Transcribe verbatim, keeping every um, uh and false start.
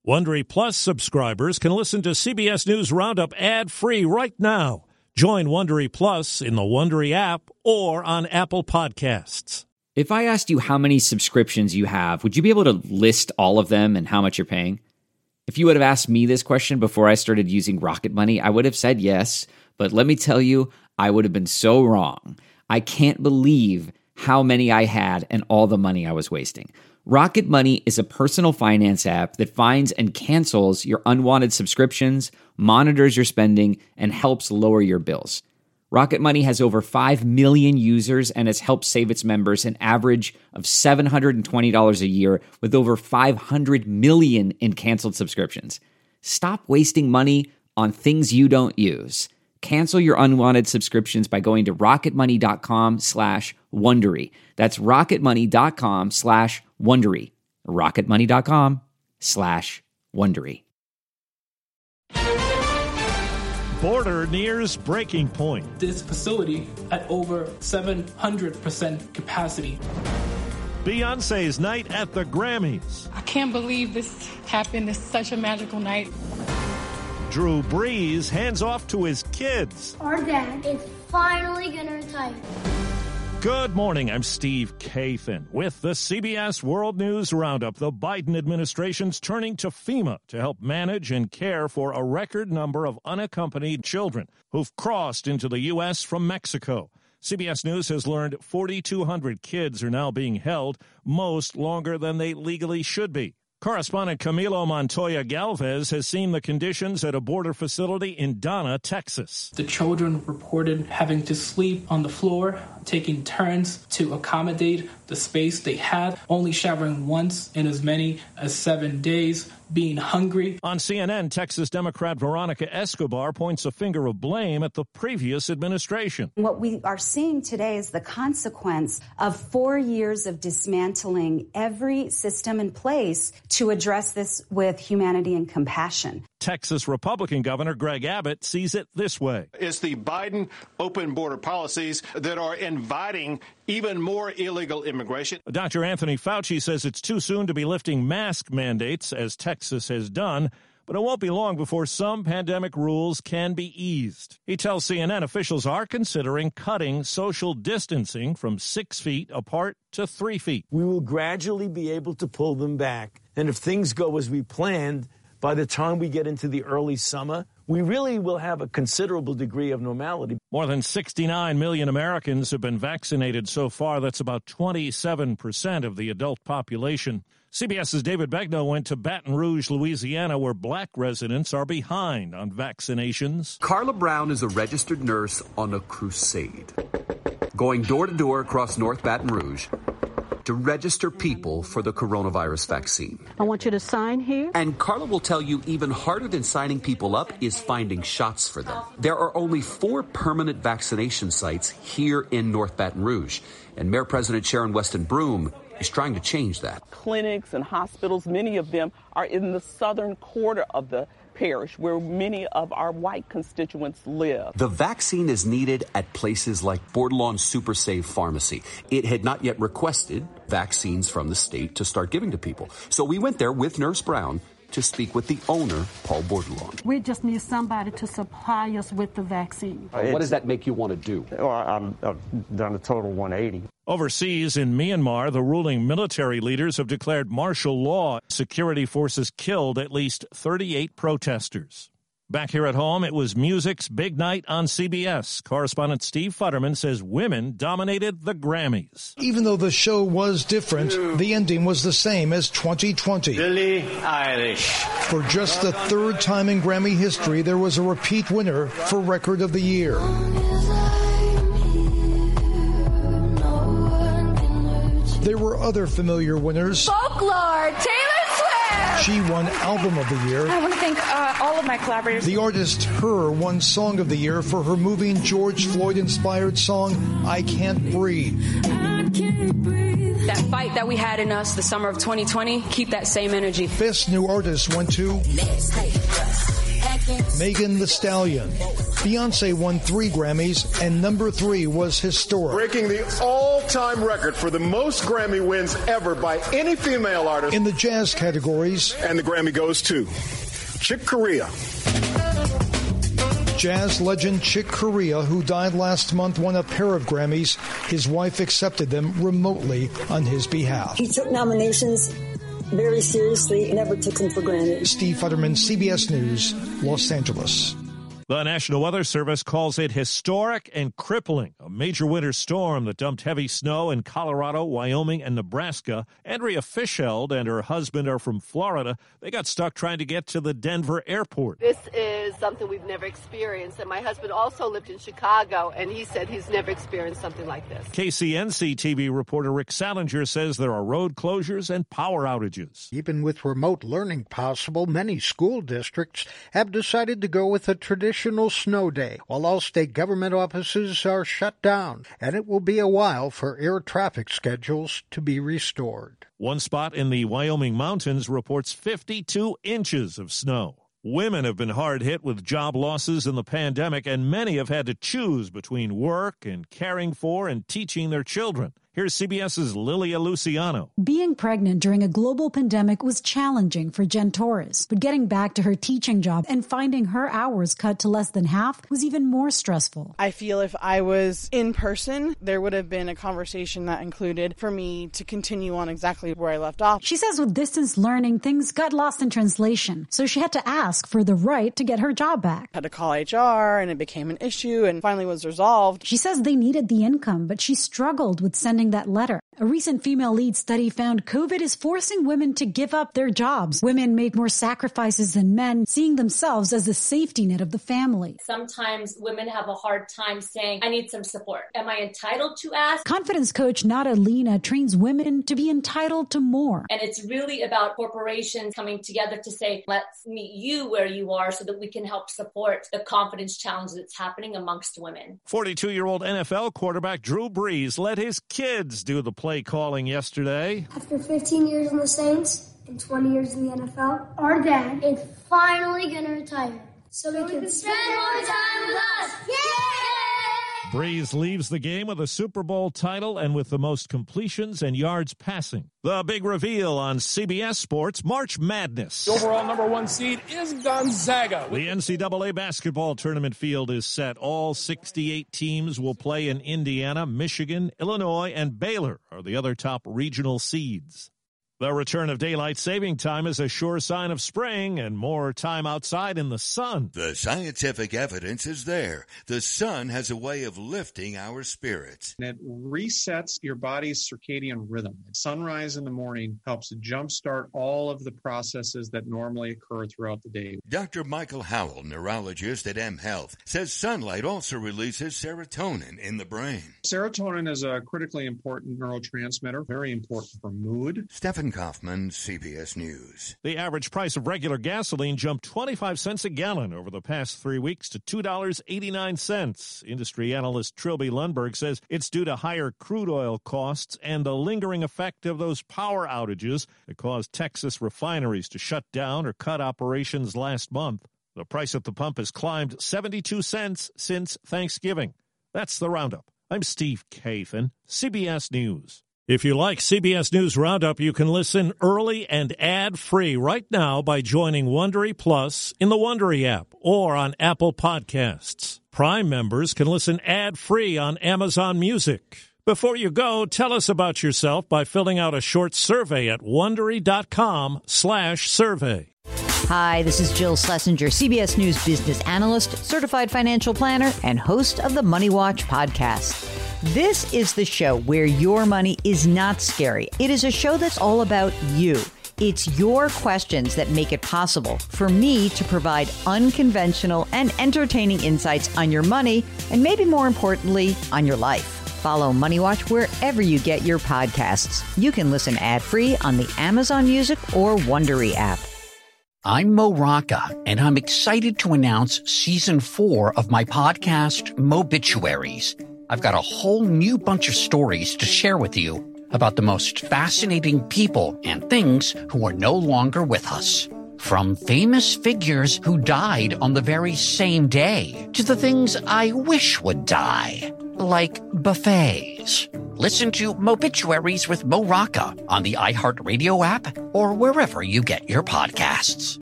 Wondery Plus subscribers can listen to C B S News Roundup ad-free right now. Join Wondery Plus in the Wondery app or on Apple Podcasts. If I asked you how many subscriptions you have, would you be able to list all of them and how much you're paying? If you would have asked me this question before I started using Rocket Money, I would have said yes. But let me tell you, I would have been so wrong. I can't believe how many I had and all the money I was wasting. Rocket Money is a personal finance app that finds and cancels your unwanted subscriptions, monitors your spending, and helps lower your bills. Rocket Money has over five million users and has helped save its members an average of seven hundred twenty dollars a year with over five hundred million in canceled subscriptions. Stop wasting money on things you don't use. Cancel your unwanted subscriptions by going to rocketmoney.com slash Wondery. That's rocketmoney.com slash Wondery. rocketmoney.com slash Wondery. Border nears breaking point. This facility at over seven hundred percent capacity. Beyonce's night at the Grammys. I can't believe this happened. It's such a magical night. Drew Brees hands off to his kids. Our dad is finally going to retire. Good morning, I'm Steve Kathan with the C B S World News Roundup. The Biden administration's turning to FEMA to help manage and care for a record number of unaccompanied children who've crossed into the U S from Mexico. C B S News has learned forty-two hundred kids are now being held, most longer than they legally should be. Correspondent Camilo Montoya Galvez has seen the conditions at a border facility in Donna, Texas. The children reported having to sleep on the floor, taking turns to accommodate the space they had, only showering once in as many as seven days, being hungry. On C N N, Texas Democrat Veronica Escobar points a finger of blame at the previous administration. What we are seeing today is the consequence of four years of dismantling every system in place to address this with humanity and compassion. Texas Republican Governor Greg Abbott sees it this way. It's the Biden open border policies that are inviting even more illegal immigration. Doctor Anthony Fauci says it's too soon to be lifting mask mandates, as Texas has done, but it won't be long before some pandemic rules can be eased. He tells C N N officials are considering cutting social distancing from six feet apart to three feet. We will gradually be able to pull them back. And if things go as we planned, by the time we get into the early summer, we really will have a considerable degree of normality. More than sixty-nine million Americans have been vaccinated so far. That's about twenty-seven percent of the adult population. CBS's David Begnaud went to Baton Rouge, Louisiana, where black residents are behind on vaccinations. Carla Brown is a registered nurse on a crusade, going door to door across North Baton Rouge to register people for the coronavirus vaccine. I want you to sign here. And Carla will tell you even harder than signing people up is finding shots for them. There are only four permanent vaccination sites here in North Baton Rouge, and Mayor President Sharon Weston Broome is trying to change that. Clinics and hospitals, many of them are in the southern quarter of the parish where many of our white constituents live. The vaccine is needed at places like Bordelon Super Save Pharmacy. It had not yet requested vaccines from the state to start giving to people. So we went there with Nurse Brown to speak with the owner, Paul Bordelon. We just need somebody to supply us with the vaccine. Uh, what does that make you want to do? Well, I'm, I've done a total one eighty. Overseas in Myanmar, the ruling military leaders have declared martial law. Security forces killed at least thirty-eight protesters. Back here at home, it was music's big night on C B S. Correspondent Steve Futterman says women dominated the Grammys. Even though the show was different, the ending was the same as twenty twenty. Billie Eilish. For just the third time in Grammy history, there was a repeat winner for Record of the Year. There were other familiar winners. Folklore, Taylor Swift! She won Album of the Year. I want to thank uh, all of my collaborators. The artist Her won Song of the Year for her moving George Floyd-inspired song, I Can't Breathe. I can't breathe. That fight that we had in us the summer of twenty twenty, keep that same energy. Best New Artist went to Megan Thee Stallion. Beyonce won three Grammys, and number three was historic. Breaking the all-time record for the most Grammy wins ever by any female artist. In the jazz categories. And the Grammy goes to Chick Corea. Jazz legend Chick Corea, who died last month, won a pair of Grammys. His wife accepted them remotely on his behalf. He took nominations very seriously and never took them for granted. Steve Futterman, C B S News, Los Angeles. The National Weather Service calls it historic and crippling. A major winter storm that dumped heavy snow in Colorado, Wyoming, and Nebraska. Andrea Fischeld and her husband are from Florida. They got stuck trying to get to the Denver airport. This is something we've never experienced. And my husband also lived in Chicago, and he said he's never experienced something like this. K C N C T V reporter Rick Salinger says there are road closures and power outages. Even with remote learning possible, many school districts have decided to go with a traditional snow day, while all state government offices are shut down, and it will be a while for air traffic schedules to be restored. One spot in the Wyoming mountains reports fifty-two inches of snow. Women have been hard hit with job losses in the pandemic, and many have had to choose between work and caring for and teaching their children. Here's CBS's Lilia Luciano. Being pregnant during a global pandemic was challenging for Jen Torres, but getting back to her teaching job and finding her hours cut to less than half was even more stressful. I feel if I was in person, there would have been a conversation that included for me to continue on exactly where I left off. She says with distance learning, things got lost in translation, so she had to ask for the right to get her job back. I had to call H R, and it became an issue and finally was resolved. She says they needed the income, but she struggled with sending that letter. A recent female lead study found COVID is forcing women to give up their jobs. Women made more sacrifices than men, seeing themselves as the safety net of the family. Sometimes women have a hard time saying, I need some support. Am I entitled to ask? Confidence coach Nada Lena trains women to be entitled to more. And it's really about corporations coming together to say, let's meet you where you are so that we can help support the confidence challenge that's happening amongst women. forty-two-year-old N F L quarterback Drew Brees let his kids do the play calling yesterday. After fifteen years in the Saints and twenty years in the N F L, our dad is finally going to retire so we can spend more time with us. Yay! Brees leaves the game with a Super Bowl title and with the most completions and yards passing. The big reveal on C B S Sports, March Madness. The overall number one seed is Gonzaga. The N C double A basketball tournament field is set. All sixty-eight teams will play in Indiana, Michigan, Illinois, and Baylor are the other top regional seeds. The return of daylight saving time is a sure sign of spring and more time outside in the sun. The scientific evidence is there. The sun has a way of lifting our spirits. And it resets your body's circadian rhythm. Sunrise in the morning helps jumpstart all of the processes that normally occur throughout the day. Doctor Michael Howell, neurologist at M Health, says sunlight also releases serotonin in the brain. Serotonin is a critically important neurotransmitter, very important for mood. Stephen Kaufman, C B S News. The average price of regular gasoline jumped twenty-five cents a gallon over the past three weeks to two dollars and eighty-nine cents. Industry analyst Trilby Lundberg says it's due to higher crude oil costs and the lingering effect of those power outages that caused Texas refineries to shut down or cut operations last month. The price at the pump has climbed seventy-two cents since Thanksgiving. That's the Roundup. I'm Steve Kathan, C B S News. If you like C B S News Roundup, you can listen early and ad-free right now by joining Wondery Plus in the Wondery app or on Apple Podcasts. Prime members can listen ad-free on Amazon Music. Before you go, tell us about yourself by filling out a short survey at Wondery.com slash survey. Hi, this is Jill Schlesinger, C B S News business analyst, certified financial planner, and host of the Money Watch podcast. This is the show where your money is not scary. It is a show that's all about you. It's your questions that make it possible for me to provide unconventional and entertaining insights on your money, and maybe more importantly, on your life. Follow Money Watch wherever you get your podcasts. You can listen ad-free on the Amazon Music or Wondery app. I'm Mo Rocca, and I'm excited to announce season four of my podcast, Mobituaries. I've got a whole new bunch of stories to share with you about the most fascinating people and things who are no longer with us. From famous figures who died on the very same day to the things I wish would die, like buffets. Listen to Mobituaries with Mo Rocca on the iHeartRadio app or wherever you get your podcasts.